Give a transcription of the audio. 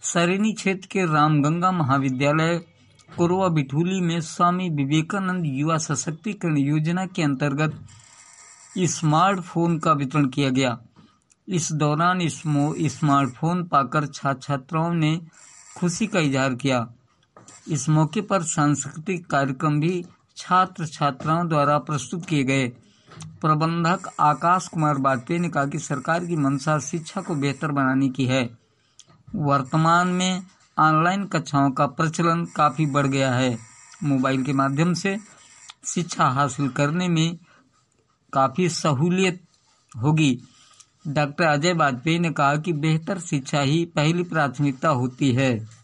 सरेनी क्षेत्र के रामगंगा महाविद्यालय कोरवा बिठूली में स्वामी विवेकानंद युवा सशक्तिकरण योजना के अंतर्गत स्मार्टफोन का वितरण किया गया। इस दौरान स्मार्टफोन पाकर छात्र छात्राओं ने खुशी का इजहार किया। इस मौके पर सांस्कृतिक कार्यक्रम भी छात्र छात्राओं द्वारा प्रस्तुत किए गए। प्रबंधक आकाश कुमार वाजपेयी ने कहा कि सरकार की मंशा शिक्षा को बेहतर बनाने की है। वर्तमान में ऑनलाइन कक्षाओं का प्रचलन काफी बढ़ गया है। मोबाइल के माध्यम से शिक्षा हासिल करने में काफी सहूलियत होगी। डॉक्टर अजय वाजपेयी ने कहा कि बेहतर शिक्षा ही पहली प्राथमिकता होती है।